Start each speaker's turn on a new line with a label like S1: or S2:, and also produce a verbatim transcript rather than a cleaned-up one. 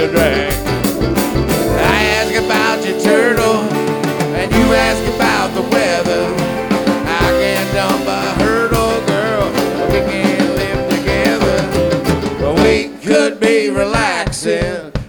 S1: to drag. I ask about your turtle, and you ask about the weather. I can't dump a hurdle, girl. We can't live together. But we could be relaxing